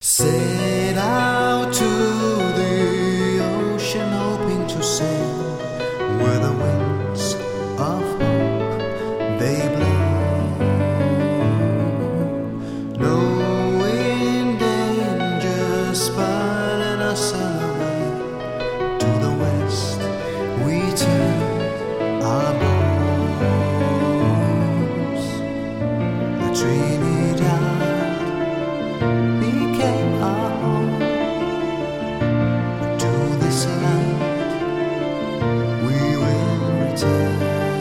Set out to the ocean, hoping to sail where the winds of hope they blow, knowing danger spurring us away. To the west we turn our bows. The Trinidad became our home. To this land we will return.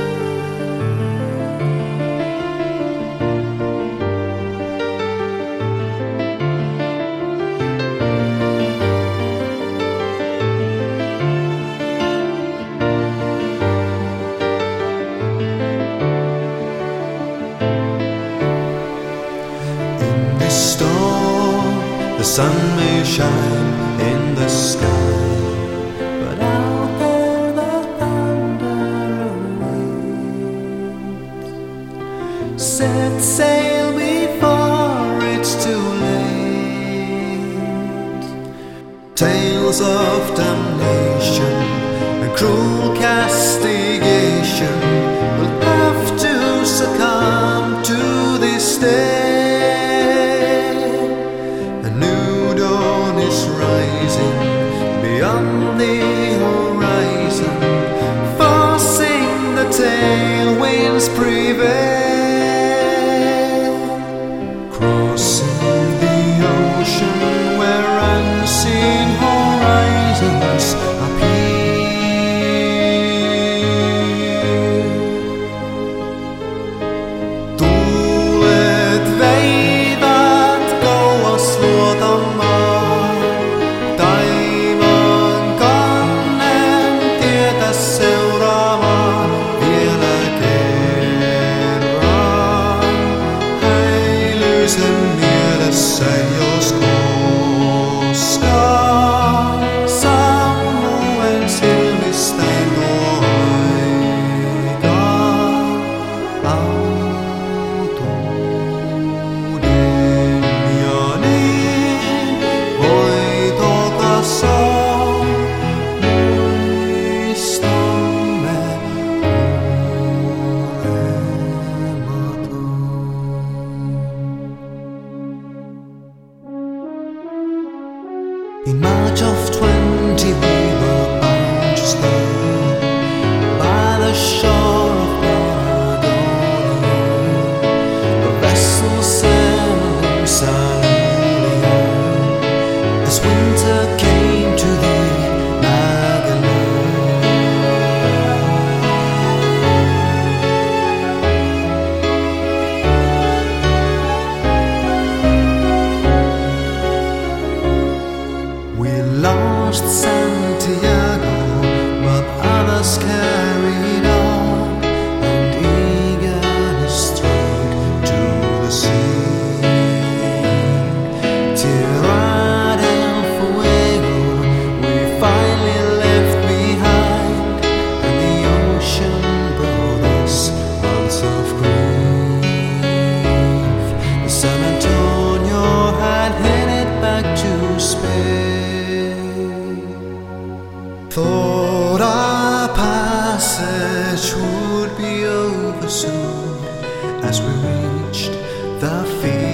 In this storm the sun may shine in the sky, but out there the thunder awaits. Set sail before it's too late. Tales of damnation and cruel castigation will have to succumb to this day. Beyond the horizon, forcing the tailwinds prevail, crossing the ocean where unseen horizons appear. Tuulet veivät kauas luotamaan. Sen mielessä jos koskaan sammuen silmistäin tuo aika autuuden ja niin voitokas on muistomme olematon. In March of 20 we were bound just there by the shore of Patagonia. The vessel sailing silently on as winter came to the Magellan. We lost Santiago, but others carried on, and eagerly strode to the sea. Tierra del Fuego we finally left behind, and the ocean brought us months of grief. The San Antonio had headed back to Spain. Thought our passage would be over soon as we reached the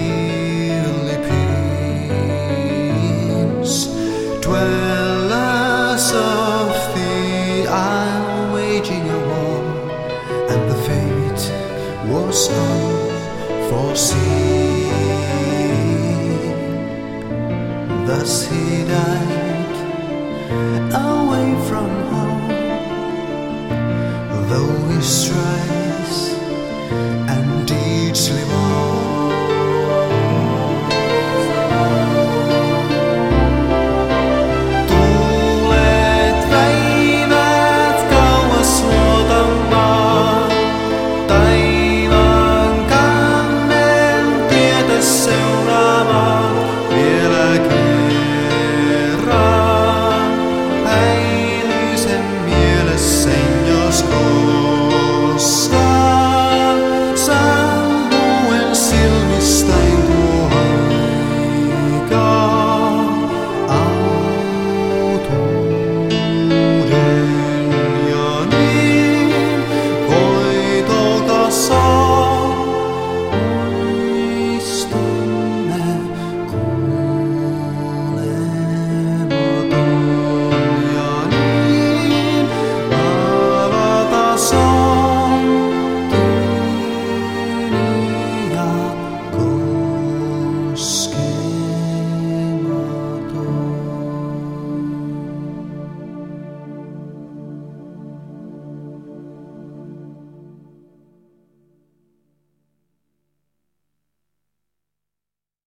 Philippines. Dwellers of the isle waging a war, and the fate was unforeseen. Thus he died away from home, though he strive